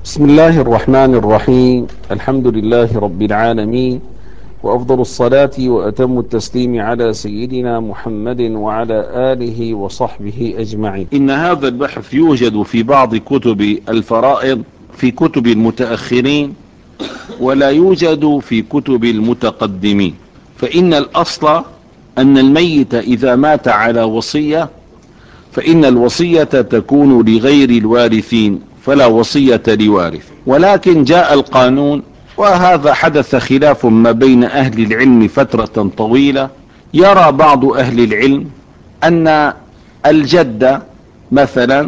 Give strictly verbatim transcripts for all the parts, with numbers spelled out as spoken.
بسم الله الرحمن الرحيم. الحمد لله رب العالمين، وأفضل الصلاة وأتم التسليم على سيدنا محمد وعلى آله وصحبه أجمعين. إن هذا البحث يوجد في بعض كتب الفرائض في كتب المتأخرين، ولا يوجد في كتب المتقدمين. فإن الأصل أن الميت إذا مات على وصية فإن الوصية تكون لغير الوارثين، فلا وصية لوارث. ولكن جاء القانون، وهذا حدث خلاف ما بين أهل العلم فترة طويلة. يرى بعض أهل العلم أن الجد مثلا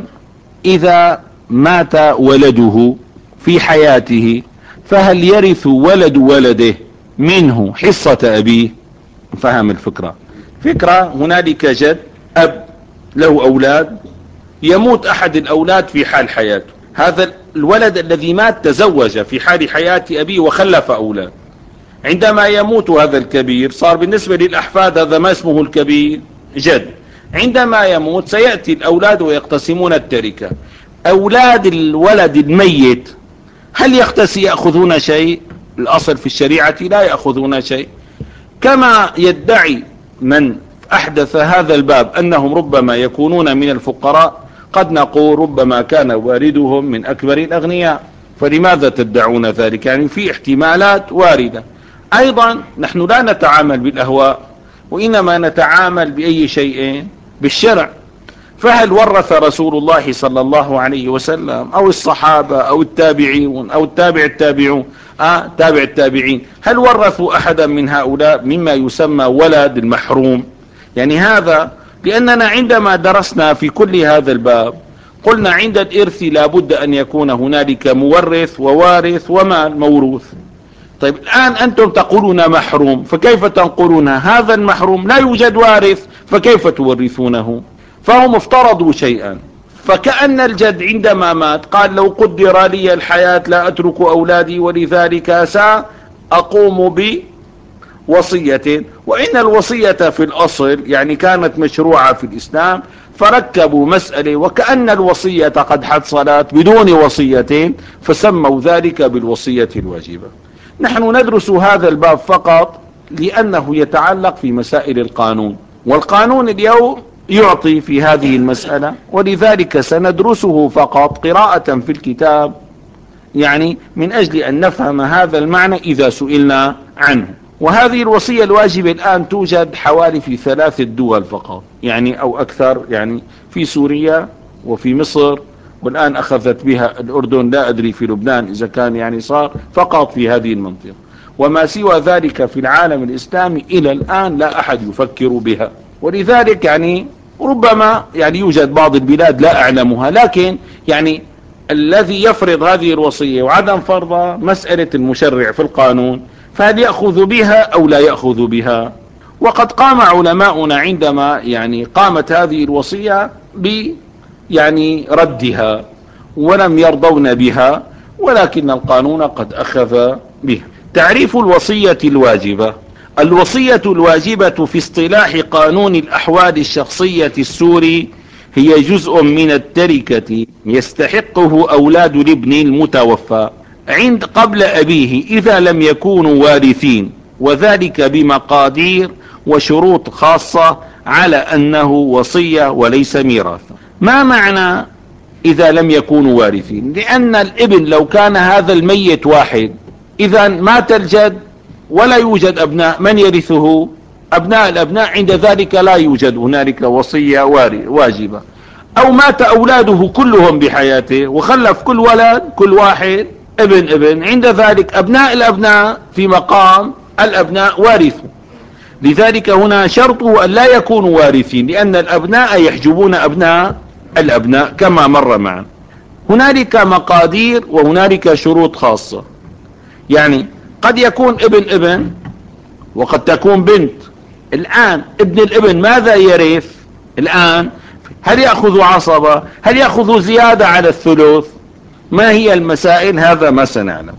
إذا مات ولده في حياته فهل يرث ولد ولده منه حصة أبيه؟ فهم الفكرة؟ فكرة هنالك جد أب له أولاد، يموت أحد الأولاد في حال حياته، هذا الولد الذي مات تزوج في حال حياة أبيه وخلف أولاد. عندما يموت هذا الكبير صار بالنسبة للأحفاد هذا ما اسمه الكبير جد. عندما يموت سيأتي الأولاد ويقتسمون التركة. أولاد الولد الميت هل يقتسي يأخذون شيء؟ الأصل في الشريعة لا يأخذون شيء، كما يدعي من أحدث هذا الباب أنهم ربما يكونون من الفقراء. قد نقول ربما كان والدهم من أكبر الأغنياء، فلماذا تدعون ذلك؟ يعني في احتمالات واردة. أيضا نحن لا نتعامل بالأهواء، وإنما نتعامل بأي شيء؟ بالشرع. فهل ورث رسول الله صلى الله عليه وسلم أو الصحابة أو التابعين أو التابع التابعون آه تابع التابعين، هل ورثوا أحدا من هؤلاء مما يسمى ولد المحروم؟ يعني هذا لأننا عندما درسنا في كل هذا الباب قلنا عند الإرث لابد أن يكون هنالك مورث ووارث ومال موروث. طيب الآن أنتم تقولون محروم، فكيف تنقلون هذا المحروم لا يوجد وارث، فكيف تورثونه؟ فهم افترضوا شيئا. فكأن الجد عندما مات قال لو قدر لي الحياة لا أترك أولادي، ولذلك سأقوم بوصية. وإن الوصية في الأصل يعني كانت مشروعة في الإسلام، فركبوا مسألة وكأن الوصية قد حصلت بدون وصية، فسموا ذلك بالوصية الواجبة. نحن ندرس هذا الباب فقط لأنه يتعلق في مسائل القانون، والقانون اليوم يعطي في هذه المسألة، ولذلك سندرسه فقط قراءة في الكتاب، يعني من أجل أن نفهم هذا المعنى إذا سئلنا عنه. وهذه الوصية الواجبة الآن توجد حوالي في ثلاث دول فقط، يعني أو أكثر، يعني في سوريا وفي مصر، والآن أخذت بها الأردن، لا أدري في لبنان إذا كان يعني صار فقط في هذه المنطقة. وما سوى ذلك في العالم الإسلامي إلى الآن لا أحد يفكر بها. ولذلك يعني ربما يعني يوجد بعض البلاد لا أعلمها، لكن يعني الذي يفرض هذه الوصية وعدم فرضها مسألة المشرع في القانون، فهل يأخذ بها أو لا يأخذ بها؟ وقد قام علماؤنا عندما يعني قامت هذه الوصية ب يعني ردها، ولم يرضون بها، ولكن القانون قد أخذ بها. تعريف الوصية الواجبة: الوصية الواجبة في اصطلاح قانون الأحوال الشخصية السوري هي جزء من التركة يستحقه أولاد الابن المتوفى عند قبل أبيه إذا لم يكونوا وارثين، وذلك بمقادير وشروط خاصة على أنه وصية وليس ميراث. ما معنى إذا لم يكونوا وارثين؟ لأن الابن لو كان هذا الميت واحد، إذا مات الجد ولا يوجد أبناء، من يرثه؟ أبناء الأبناء، عند ذلك لا يوجد هنالك وصية واجبة. أو مات أولاده كلهم بحياته وخلف كل ولد كل واحد ابن ابن، عند ذلك أبناء الأبناء في مقام الأبناء وارثوا. لذلك هنا شرطه أن لا يكونوا وارثين، لأن الأبناء يحجبون أبناء الأبناء كما مر معنا. هنالك مقادير وهنالك شروط خاصة، يعني قد يكون ابن ابن وقد تكون بنت. الآن ابن الابن ماذا يرث الآن؟ هل يأخذ عصبة؟ هل يأخذ زيادة على الثلث؟ ما هي المسائل؟ هذا ما سنعلم.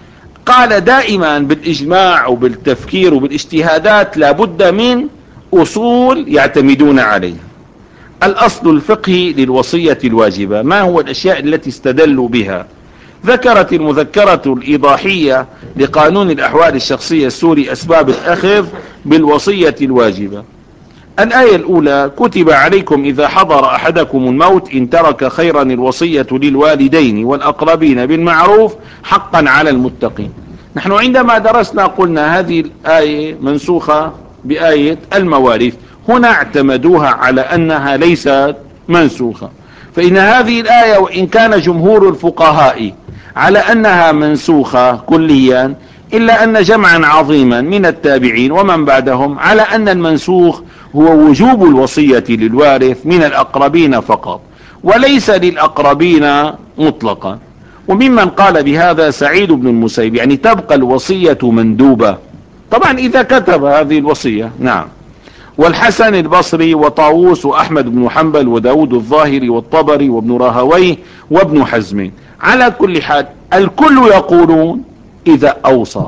قال دائما بالإجماع وبالتفكير وبالاجتهادات لابد من أصول يعتمدون عليها. الأصل الفقهي للوصية الواجبة: ما هو الأشياء التي استدلوا بها ذكرت المذكرة الإيضاحية لقانون الأحوال الشخصية السوري أسباب الأخذ بالوصية الواجبة. الآية الأولى: كتب عليكم إذا حضر أحدكم الموت إن ترك خيرا الوصية للوالدين والأقربين بالمعروف حقا على المتقين. نحن عندما درسنا قلنا هذه الآية منسوخة بآية المواريث، هنا اعتمدوها على أنها ليست منسوخة. فإن هذه الآية وإن كان جمهور الفقهاء على أنها منسوخة كليا، إلا أن جمعا عظيما من التابعين ومن بعدهم على أن المنسوخ هو وجوب الوصية للوارث من الأقربين فقط وليس للأقربين مطلقا. وممن قال بهذا سعيد بن المسيب، يعني تبقى الوصية مندوبة طبعا إذا كتب هذه الوصية. نعم. والحسن البصري وطاووس وأحمد بن حنبل وداود الظاهري والطبري وابن راهويه وابن حزم. على كل حال الكل يقولون إذا أوصى.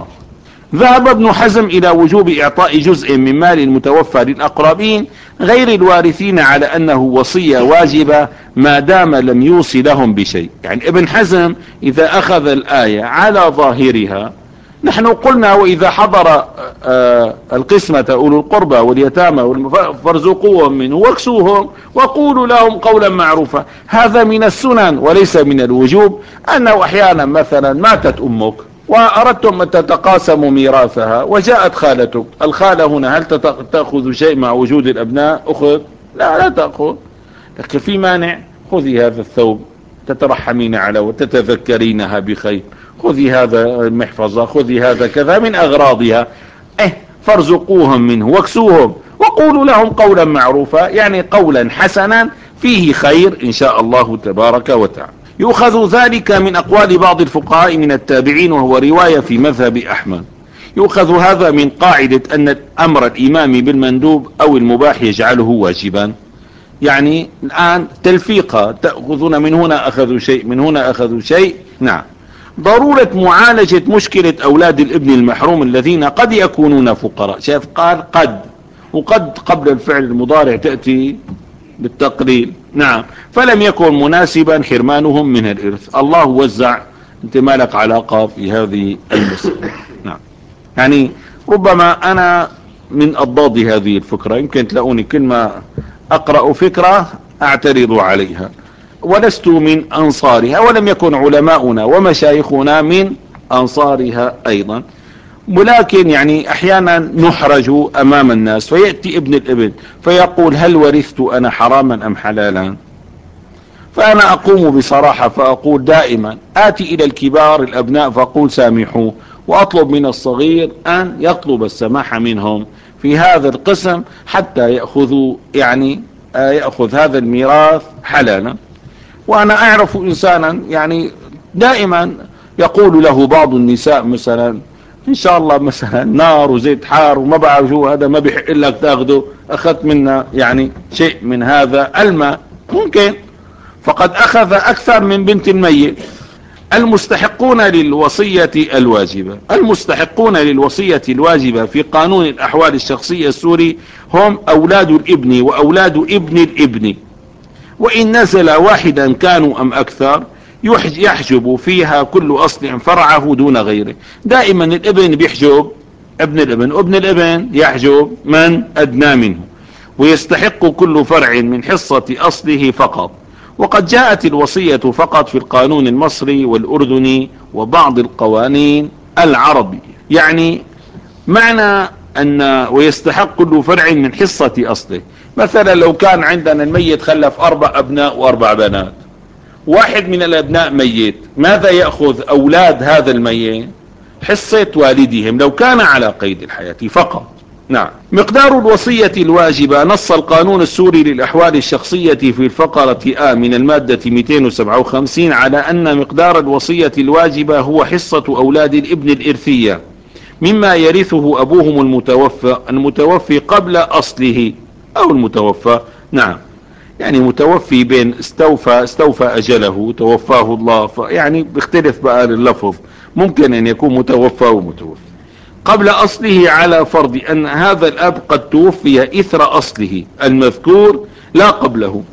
ذهب ابن حزم إلى وجوب إعطاء جزء من مال المتوفى للأقربين غير الوارثين على أنه وصية واجبة ما دام لم يوصي لهم بشيء. يعني ابن حزم إذا أخذ الآية على ظاهرها، نحن قلنا وإذا حضر آه القسمة أولو القربى واليتامى فارزقوهم منه واكسوهم وقولوا لهم قولا معروفا. هذا من السنن وليس من الوجوب. أنه أحيانا مثلا ماتت أمك وأردتم أن تتقاسموا ميراثها وجاءت خالتك، الخالة هنا هل تأخذ شيء مع وجود الأبناء؟ أخذ؟ لا لا تأخذ. لكن في مانع؟ خذي هذا الثوب تترحمين على وتتذكرينها بخير، خذي هذا المحفظة، خذي هذا كذا من أغراضها. إيه فارزقوهم منه واكسوهم وقولوا لهم قولا معروفا، يعني قولا حسنا فيه خير إن شاء الله تبارك وتعالى. يؤخذ ذلك من أقوال بعض الفقهاء من التابعين وهو رواية في مذهب أحمد. يؤخذ هذا من قاعدة أن أمر الإمام بالمندوب أو المباح يجعله واجبا. يعني الآن تلفيقة، تأخذون من هنا أخذوا شيء من هنا أخذوا شيء. نعم. ضرورة معالجة مشكلة أولاد الابن المحروم الذين قد يكونون فقراء. شايف قال قد، وقد قبل الفعل المضارع تأتي بالتقليل. نعم. فلم يكن مناسبا حرمانهم من الإرث. الله وزع، انت مالك علاقة في هذه المسألة. نعم. يعني ربما أنا من أضداد هذه الفكرة، يمكن تلاقوني كل ما أقرأ فكرة أعترض عليها، ولست من أنصارها ولم يكن علماؤنا ومشايخنا من أنصارها أيضا. ولكن يعني أحيانا نحرج أمام الناس، فيأتي ابن الابن فيقول هل ورثت أنا حراما أم حلالا؟ فأنا أقوم بصراحة فأقول دائما آتي إلى الكبار الأبناء فأقول سامحوه، وأطلب من الصغير أن يطلب السماح منهم في هذا القسم حتى يأخذوا يعني يأخذ هذا الميراث حلالا. وأنا أعرف إنسانا يعني دائما يقول له بعض النساء مثلا إن شاء الله مثلا نار وزيت حار وما بعرف شو هذا ما بيحق لك تاخده، أخذت منا يعني شيء من هذا الماء ممكن، فقد أخذ أكثر من بنت الميت. المستحقون للوصية الواجبة، المستحقون للوصية الواجبة في قانون الأحوال الشخصية السوري هم أولاد الابن وأولاد ابن الابن، وإن نزل واحدا كانوا أم أكثر يحجب فيها كل أصل فرعه دون غيره. دائما الابن بيحجب ابن الابن وابن الابن يحجب من أدنى منه، ويستحق كل فرع من حصة أصله فقط. وقد جاءت الوصية فقط في القانون المصري والأردني وبعض القوانين العربية. يعني معنى أن ويستحق كل فرع من حصة أصله، مثلا لو كان عندنا الميت خلف أربع أبناء وأربع بنات، واحد من الأبناء ميت، ماذا يأخذ أولاد هذا الميت؟ حصة والدهم لو كان على قيد الحياة فقط. نعم. مقدار الوصية الواجبة، نص القانون السوري للأحوال الشخصية في الفقرة آ من المادة مئتين وسبعة وخمسين على أن مقدار الوصية الواجبة هو حصة أولاد الابن الإرثية مما يرثه أبوهم المتوفى المتوفي قبل أصله أو المتوفى. نعم. يعني متوفي بين استوفى استوفى أجله توفاه الله، يعني بيختلف بقى اللفظ، ممكن أن يكون متوفى ومتوفى قبل أصله على فرض أن هذا الأب قد توفي إثر أصله المذكور لا قبله.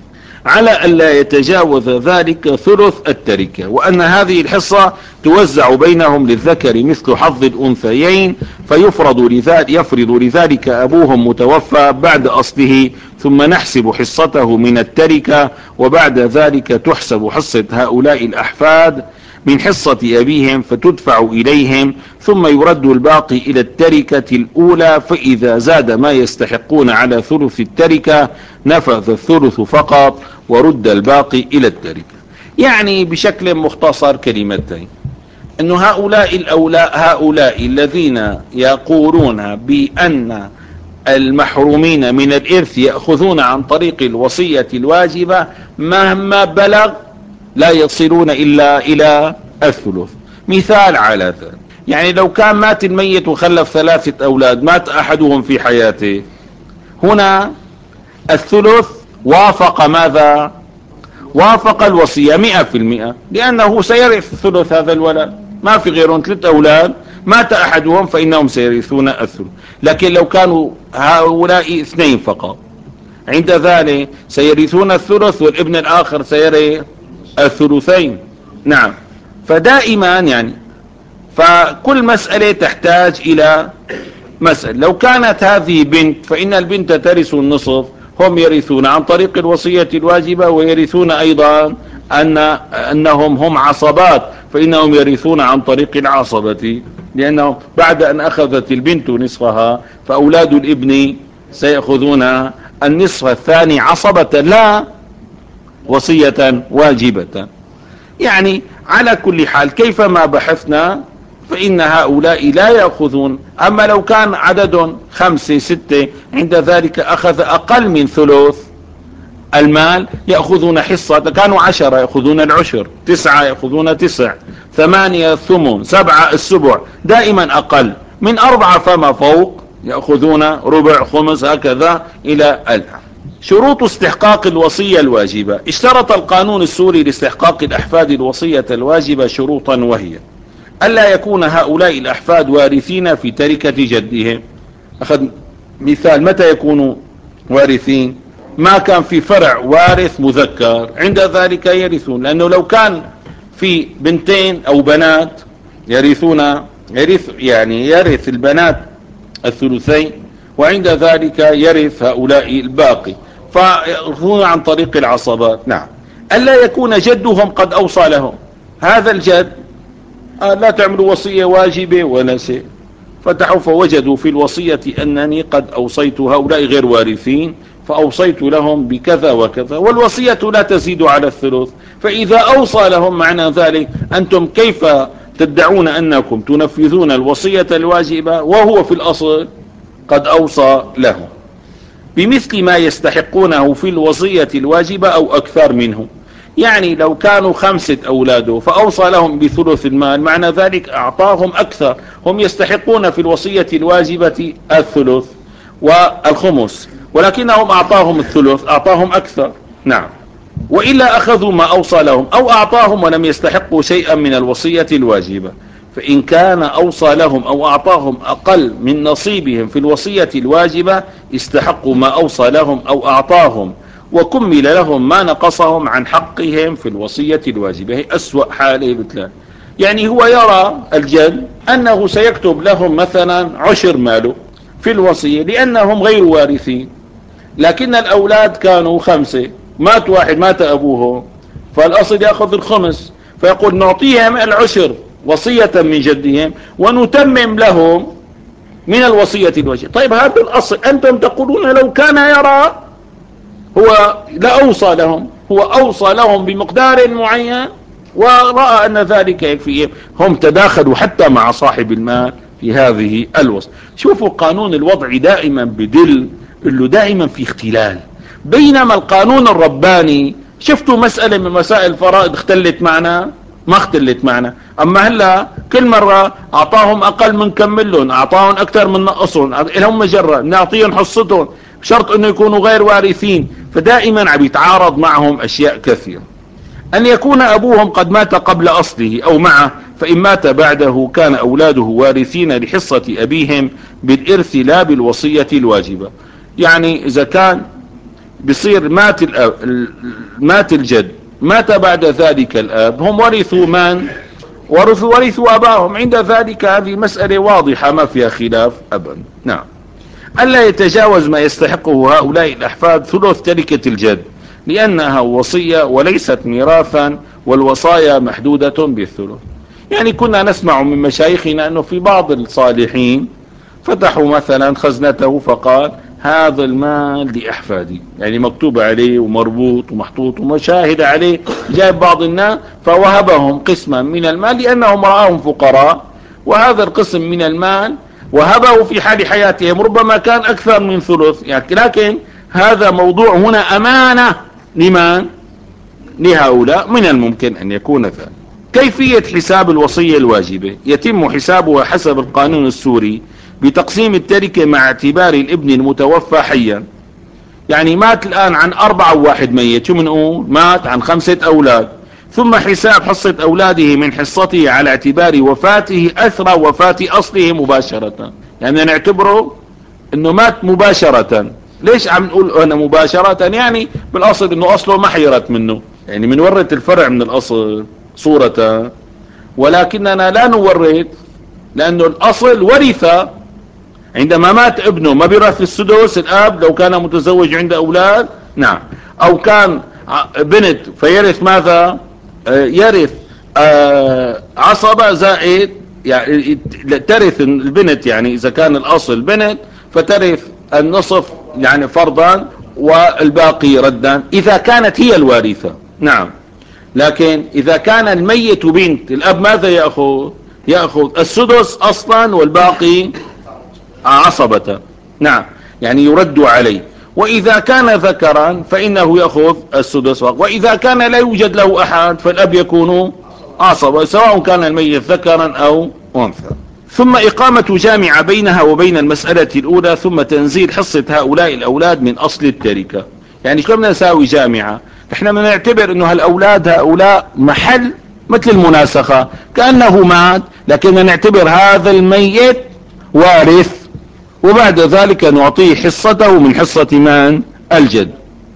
على أن لا يتجاوز ذلك ثلث التركة، وأن هذه الحصة توزع بينهم للذكر مثل حظ الأنثيين، فيفرض لذلك, يفرض لذلك أبوهم متوفى بعد أصله، ثم نحسب حصته من التركة، وبعد ذلك تحسب حصة هؤلاء الأحفاد من حصة أبيهم فتدفع إليهم، ثم يرد الباقي إلى التركة الأولى، فإذا زاد ما يستحقون على ثلث التركة نفذ الثلث فقط ورد الباقي إلى التركة. يعني بشكل مختصر كلمتين، أن هؤلاء الأولاء هؤلاء الذين يقولون بأن المحرومين من الإرث يأخذون عن طريق الوصية الواجبة مهما بلغ لا يصلون إلا إلى الثلث. مثال على ذلك، يعني لو كان مات الميت وخلف ثلاثة أولاد، مات أحدهم في حياته، هنا الثلث وافق ماذا؟ وافق الوصية مئة في المئة، لأنه سيرث ثلث هذا الولد، ما في غيرهم ثلاث أولاد، مات أحدهم فإنهم سيرثون الثلث. لكن لو كانوا هؤلاء اثنين فقط، عند ذلك سيرثون الثلث والابن الآخر سيرث الثلثين. نعم. فدائما يعني فكل مسألة تحتاج إلى مسألة. لو كانت هذه بنت فإن البنت ترث النصف، هم يرثون عن طريق الوصية الواجبة، ويرثون أيضا أن أنهم هم عصبات، فإنهم يرثون عن طريق العصبة، لأنهم بعد أن أخذت البنت نصفها فأولاد الابن سيأخذون النصف الثاني عصبة لا وصية واجبة. يعني على كل حال كيفما بحثنا فإن هؤلاء لا يأخذون. أما لو كان عدد خمسة ستة، عند ذلك أخذ أقل من ثلث المال يأخذون حصة. كانوا عشرة يأخذون العشر، تسعة يأخذون تسع، ثمانية الثمن، سبعة السبع، دائما أقل من أربعة فما فوق يأخذون ربع خمس هكذا إلى الآن. شروط استحقاق الوصية الواجبة. اشترط القانون السوري لاستحقاق الأحفاد الوصية الواجبة شروطا، وهي ألا يكون هؤلاء الأحفاد وارثين في تركة جدهم. أخذ مثال متى يكونوا وارثين؟ ما كان في فرع وارث مذكر، عند ذلك يرثون، لأنه لو كان في بنتين أو بنات يرثون يرث يعني يرث البنات الثلثين، وعند ذلك يرث هؤلاء الباقي، فيأخذون عن طريق العصبات. نعم. ألا يكون جدهم قد أوصى لهم. هذا الجد آه لا تعملوا وصية واجبة ولا شيء، فتحوا فوجدوا في الوصية أنني قد أوصيت هؤلاء غير وارثين، فأوصيت لهم بكذا وكذا، والوصية لا تزيد على الثلث. فإذا أوصى لهم معنى ذلك أنتم كيف تدعون أنكم تنفذون الوصية الواجبة وهو في الأصل قد أوصى لهم بمثل ما يستحقونه في الوصية الواجبة أو أكثر منه. يعني لو كانوا خمسة أولاده فأوصى لهم بثلث المال، معنى ذلك أعطاهم أكثر، هم يستحقون في الوصية الواجبة الثلث والخمس، ولكنهم أعطاهم الثلث، أعطاهم أكثر. نعم. وإلا أخذوا ما أوصى لهم، أو أعطاهم ولم يستحقوا شيئا من الوصية الواجبة. فإن كان أوصى لهم أو أعطاهم أقل من نصيبهم في الوصية الواجبة استحقوا ما أوصى لهم أو أعطاهم، وكمل لهم ما نقصهم عن حقهم في الوصية الواجبة. هي أسوأ حالة بتلاقي. يعني هو يرى الجد أنه سيكتب لهم مثلا عشر ماله في الوصية لأنهم غير وارثين، لكن الأولاد كانوا خمسة، مات واحد مات أبوه، فالأصل يأخذ الخمس، فيقول نعطيهم العشر وصية من جدهم ونتمم لهم من الوصية الواجبة. طيب هذا الأصل، أنتم تقولون لو كان يرى، هو لا أوصى لهم، هو أوصى لهم بمقدار معين ورأى أن ذلك يكفيهم، هم تداخلوا حتى مع صاحب المال في هذه الوصية. شوفوا قانون الوضع دائما بدل اللي دائما في اختلال، بينما القانون الرباني شفتوا مسألة من مسائل الفرائض اختلت معنا؟ ما اختلت معنا. أما هلا كل مرة أعطاهم أقل من كملهم، أعطاهم أكثر من نقصهم، لهم مجرة نعطيهم حصتهم بشرط أنه يكونوا غير وارثين، فدائما عم يتعارض معهم أشياء كثيرة. أن يكون أبوهم قد مات قبل أصله أو معه، فإن مات بعده كان أولاده وارثين لحصة أبيهم بالإرث لا بالوصية الواجبة. يعني إذا كان بصير مات الأب، مات الجد، مات بعد ذلك الأب، هم ورثوا من؟ ورثوا ورثوا أباهم. عند ذلك هذه مسألة واضحة ما فيها خلاف أبدا. نعم. ألا يتجاوز ما يستحقه هؤلاء الأحفاد ثلث تركة الجد، لأنها وصية وليست ميراثا، والوصايا محدودة بالثلث. يعني كنا نسمع من مشايخنا أنه في بعض الصالحين فتحوا مثلا خزنته فقال هذا المال لأحفادي، يعني مكتوب عليه ومربوط ومحطوط ومشاهد عليه، جايب بعض الناس فوهبهم قسما من المال لأنهم رآهم فقراء، وهذا القسم من المال وهبه في حال حياتهم ربما كان أكثر من ثلث يعني. لكن هذا موضوع هنا أمانة لمن؟ لهؤلاء، من الممكن أن يكون ذلك. كيفية حساب الوصية الواجبة؟ يتم حسابها حسب القانون السوري بتقسيم التركة مع اعتبار الابن المتوفى حيا. يعني مات الآن عن أربعة وواحد ميت، شو منقول؟ مات عن خمسة أولاد، ثم حساب حصة أولاده من حصته على اعتبار وفاته أثر وفاة أصله مباشرة. يعني نعتبره أنه مات مباشرة. ليش عم نقول أنا مباشرة؟ يعني بالأصل أنه أصله ما حيرت منه، يعني منورث الفرع من الأصل صورة، ولكننا لا نورث لأنه الأصل ورث. عندما مات ابنه ما بيرث السدس الأب لو كان متزوج عند أولاد، نعم، أو كان بنت فيرث ماذا؟ آه يرث آه عصبة زائد، يعني ترث البنت، يعني إذا كان الأصل بنت فترث النصف يعني فرضا والباقي ردا إذا كانت هي الوارثة. نعم. لكن إذا كان الميت بنت الأب ماذا يأخذ؟ يأخذ السدس أصلا والباقي عصبة. نعم، يعني يرد عليه. وإذا كان ذكرا فإنه يأخذ السدس، وإذا كان لا يوجد له أحد فالأب يكون عصبة سواء كان الميت ذكرا أو أنثى. ثم إقامة جامعة بينها وبين المسألة الأولى، ثم تنزيل حصة هؤلاء الأولاد من أصل التركة. يعني شو بدنا نساوي جامعة؟ احنا بنعتبر انه هالأولاد هؤلاء محل مثل المناسخة، كأنه مات، لكن نعتبر هذا الميت وارث، وبعد ذلك نعطيه حصته من حصة من؟ الجد،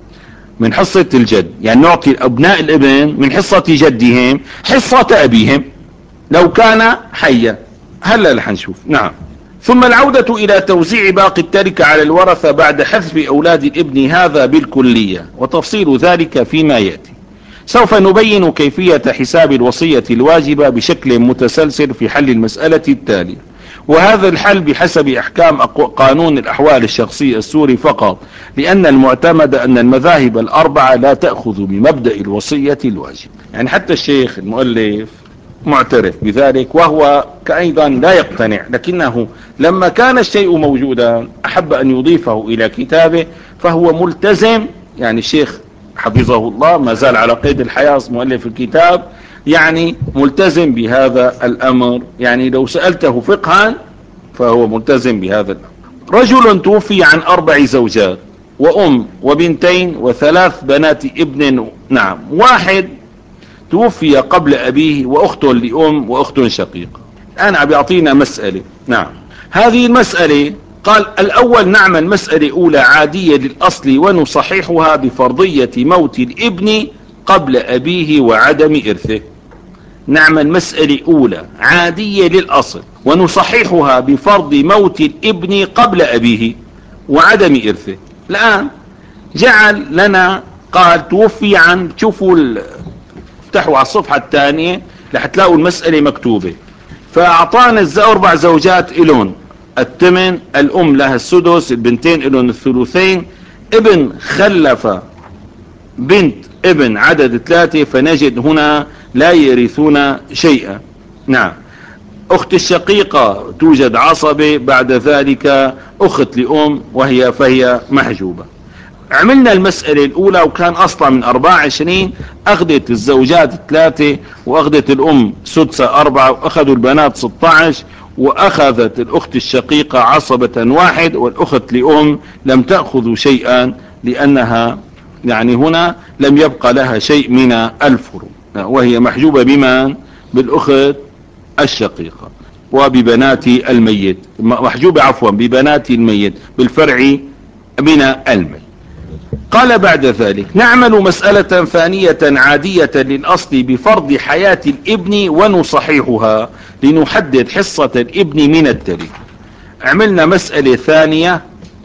من حصة الجد. يعني نعطي أبناء الابن من حصة جدهم حصة أبيهم لو كان حيا. هلا رح نشوف. نعم. ثم العودة إلى توزيع باقي التركة على الورثة بعد حذف أولاد الابن، هذا بالكلية، وتفصيل ذلك فيما يأتي. سوف نبين كيفية حساب الوصية الواجبة بشكل متسلسل في حل المسألة التالية، وهذا الحل بحسب أحكام قانون الأحوال الشخصية السوري فقط، لأن المعتمد أن المذاهب الأربعة لا تأخذ بمبدأ الوصية الواجب. يعني حتى الشيخ المؤلف معترف بذلك، وهو أيضا لا يقتنع، لكنه لما كان الشيء موجودا أحب أن يضيفه إلى كتابه، فهو ملتزم. يعني الشيخ حفظه الله ما زال على قيد الحياة مؤلف الكتاب، يعني ملتزم بهذا الأمر. يعني لو سألته فقها فهو ملتزم بهذا الأمر. رجل توفي عن أربع زوجات وأم وبنتين وثلاث بنات ابن. نعم. واحد توفي قبل أبيه وأخت لأم وأخت شقيقة. الآن عم يعطينا مسألة. نعم. هذه المسألة قال الأول نعمل مسألة أولى عادية للأصل ونصححها بفرضية موت الابن قبل أبيه وعدم إرثه. نعمل مسألة أولى عادية للأصل ونصححها بفرض موت الابن قبل أبيه وعدم إرثه. الآن جعل لنا قال توفي عن، شوفوا افتحوا على الصفحة الثانية رح تلاقوا المسألة مكتوبة. فأعطانا أربع زوجات إلون الثمن، الأم لها السدس، البنتين إلون الثلثين، ابن خلف بنت ابن عدد ثلاثة، فنجد هنا لا يرثون شيئا. نعم. أخت الشقيقة توجد عصبة، بعد ذلك أخت لأم وهي فهي محجوبة. عملنا المسألة الأولى وكان أصلا من أربعة وعشرين، أخذت الزوجات ثلاثة وأخذت الأم سدسة أربعة وأخذوا البنات ستة عشر، وأخذت الأخت الشقيقة عصبة واحد، والأخت لأم لم تأخذ شيئا لأنها يعني هنا لم يبقى لها شيء من الفروع، وهي محجوبة بمن؟ بالأخت الشقيقة وببنات الميت، محجوبة عفوا ببنات الميت بالفرع من الميت. قال بعد ذلك: نعمل مسألة ثانية عادية للأصل بفرض حياة الابن ونصححها لنحدد حصة الابن من التركة. عملنا مسألة ثانية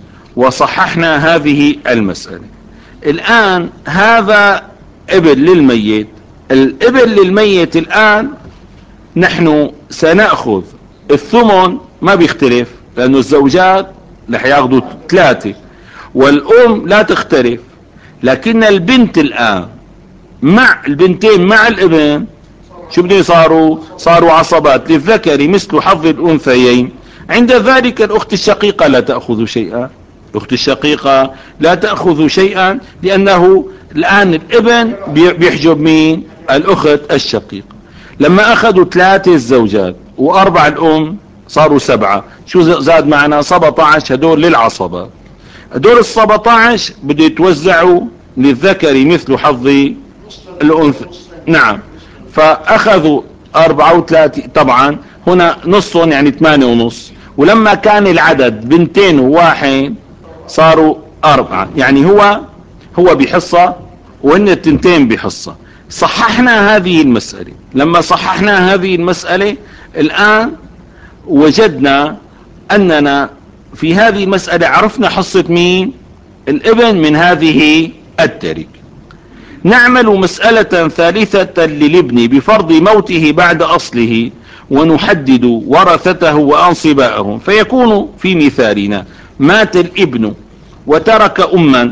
وصححنا هذه المسألة. الآن هذا ابن للميت، الابن للميت الآن نحن سنأخذ الثمن، ما بيختلف لأنه الزوجات رح ياخذوا ثلاثة والأم لا تختلف، لكن البنت الآن مع البنتين مع الابن شو بدهم صاروا؟ صاروا عصبات، للذكر مثل حظ الأنثيين. عند ذلك الأخت الشقيقة لا تأخذ شيئا، الأخت الشقيقة لا تأخذ شيئا، لأنه الآن الابن بيحجب مين؟ الأخت الشقيقة. لما أخذوا ثلاثة الزوجات وأربع الأم صاروا سبعة، شو زاد معنا؟ سبعة عشر. هدول للعصبة، هدول السبعة عشر بده يتوزعوا للذكر مثل حظ الأنثى. نعم، فأخذوا أربعة وثلاثين، طبعا هنا نصهم يعني ثمانية ونص، ولما كان العدد بنتين وواحد صاروا أربعة، يعني هو هو بحصة وإن التنتين بحصة. صححنا هذه المسألة. لما صححنا هذه المسألة الآن وجدنا أننا في هذه المسألة عرفنا حصة مين؟ الابن من هذه التركة. نعمل مسألة ثالثة للابن بفرض موته بعد أصله ونحدد ورثته وأنصباءهم. فيكون في مثالنا: مات الابن وترك أما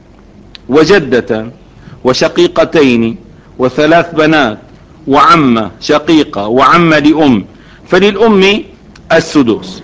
وجدة وشقيقتين وثلاث بنات وعمة شقيقة وعمة لأم، فللأم السدس،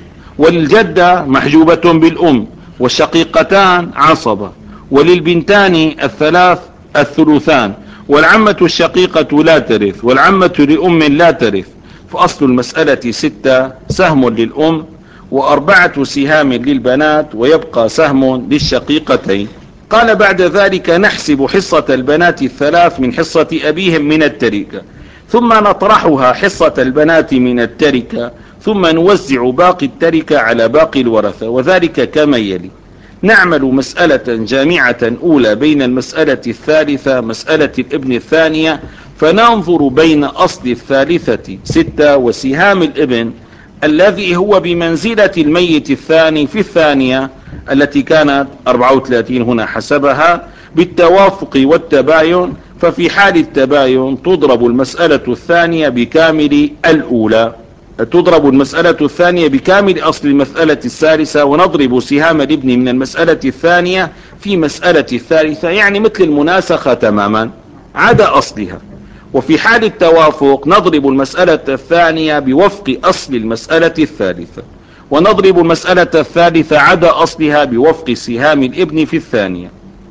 وللجدة محجوبة بالأم، والشقيقتان عصبة، وللبنتان الثلاث الثلثان، والعمة الشقيقة لا ترث، والعمة لأم لا ترث. فأصل المسألة ستة: سهم للأم وأربعة سهام للبنات، ويبقى سهم للشقيقتين. قال بعد ذلك: نحسب حصة البنات الثلاث من حصة أبيهم من التركة، ثم نطرحها حصة البنات من التركة، ثم نوزع باقي التركة على باقي الورثة، وذلك كما يلي: نعمل مسألة جامعة أولى بين المسألة الثالثة مسألة الابن الثانية، فننظر بين أصل الثالثة ستة وسهام الابن الذي هو بمنزلة الميت الثاني في الثانية التي كانت أربعة وثلاثين، هنا حسبها بالتوافق والتباين. ففي حال التباين تضرب المسألة الثانية بكامل الأولى، تضرب المسألة الثانية بكامل أصل المسألة الثالثة، ونضرب سهام الابن من المسألة الثانية في مسألة الثالثة، يعني مثل المناسخة تماما عدا أصلها. وفي حال التوافق نضرب المسألة الثانية بوفق أصل المسألة الثالثة، ونضرب المسألة الثالثة عدا أصلها بوفق سهام الابن في الثانية.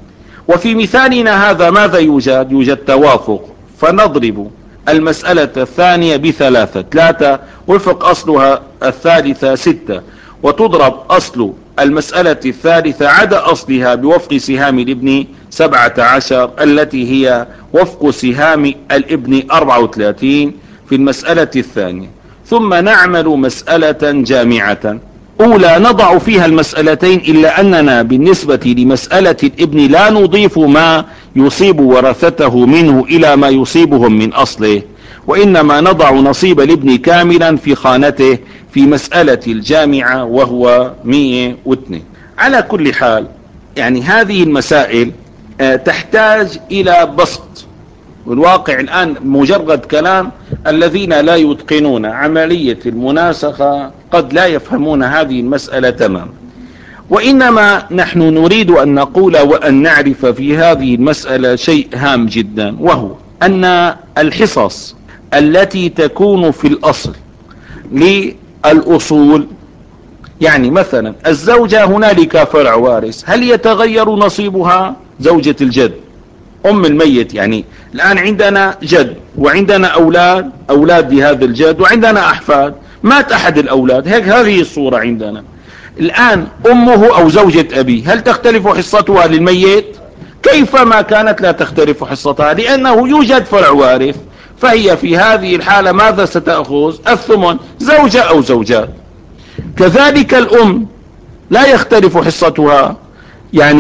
وفي مثالنا هذا ماذا يوجد؟ يوجد توافق، فنضرب المسألة الثانية بثلاثة، ثلاثة وفق أصلها الثالثة ستة، وتضرب أصل المسألة الثالثة عدا أصلها بوفق سهام الابن سبعة عشر التي هي وفق سهام الابن أربعة وثلاثين في المسألة الثانية. ثم نعمل مسألة جامعة أولى نضع فيها المسألتين، إلا أننا بالنسبة لمسألة الابن لا نضيف ما يصيب ورثته منه إلى ما يصيبهم من أصله، وإنما نضع نصيب الابن كاملا في خانته في مسألة الجامعة وهو مئة واثنين. على كل حال يعني هذه المسائل تحتاج إلى بسط، والواقع الآن مجرد كلام، الذين لا يتقنون عملية المناسخة قد لا يفهمون هذه المسألة تماما. وإنما نحن نريد أن نقول وأن نعرف في هذه المسألة شيء هام جدا، وهو أن الحصص التي تكون في الأصل للأصول، يعني مثلا الزوجة هنالك فرع وارث، هل يتغير نصيبها؟ زوجة الجد أم الميت، يعني الآن عندنا جد وعندنا أولاد أولاد لهذا الجد وعندنا أحفاد، مات أحد الأولاد، هيك هذه الصورة عندنا. الآن أمه أو زوجة أبي هل تختلف حصتها للميت؟ كيفما كانت لا تختلف حصتها، لأنه يوجد فرع وارث، فهي في هذه الحالة ماذا ستأخذ؟ الثمن، زوجة أو زوجات. كذلك الأم لا يختلف حصتها، يعني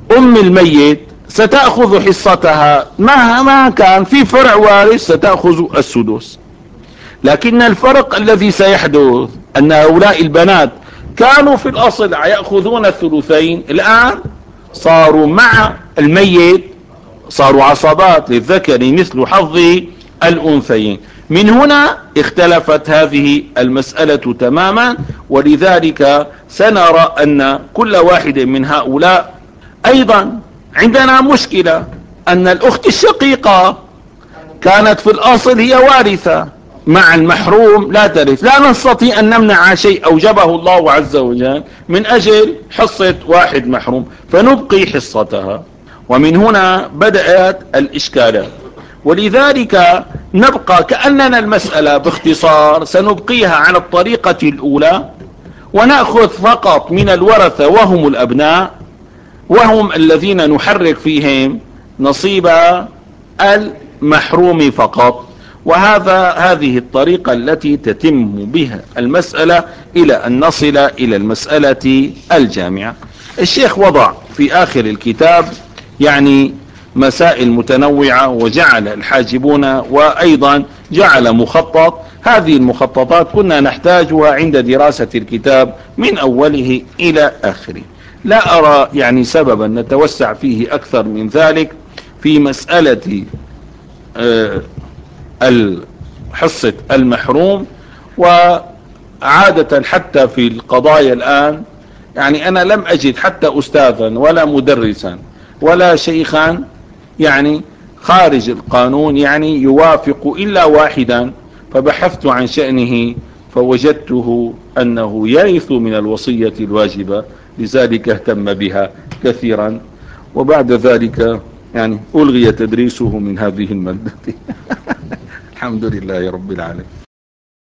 أم الميت ستأخذ حصتها مهما كان في فرع وارث ستأخذ السدس. لكن الفرق الذي سيحدث أن هؤلاء البنات كانوا في الأصل يأخذون الثلثين، الآن صاروا مع الميت صاروا عصبات للذكر مثل حظ الأنثيين. من هنا اختلفت هذه المسألة تماما، ولذلك سنرى أن كل واحد من هؤلاء. أيضا عندنا مشكلة أن الأخت الشقيقة كانت في الأصل هي وارثة مع المحروم لا ترث، لا نستطيع أن نمنع شيء أوجبه الله عز وجل من أجل حصة واحد محروم فنبقي حصتها. ومن هنا بدأت الإشكالات، ولذلك نبقى كأننا المسألة باختصار سنبقيها على الطريقة الأولى، ونأخذ فقط من الورثة وهم الأبناء، وهم الذين نحرك فيهم نصيب المحروم فقط. وهذا هذه الطريقة التي تتم بها المسألة إلى أن نصل إلى المسألة الجامعة. الشيخ وضع في آخر الكتاب يعني مسائل متنوعة، وجعل الحاجبون، وأيضا جعل مخطط. هذه المخططات كنا نحتاجها عند دراسة الكتاب من أوله إلى آخره. لا أرى يعني سببا نتوسع فيه أكثر من ذلك في مسألة حصة المحروم. وعادة حتى في القضايا الآن يعني أنا لم أجد حتى أستاذا ولا مدرسا ولا شيخا يعني خارج القانون يعني يوافق إلا واحدا، فبحثت عن شأنه فوجدته أنه يرث من الوصية الواجبة، لذلك اهتم بها كثيرا. وبعد ذلك يعني ألغي تدريسه من هذه المادة. الحمد لله رب العالمين.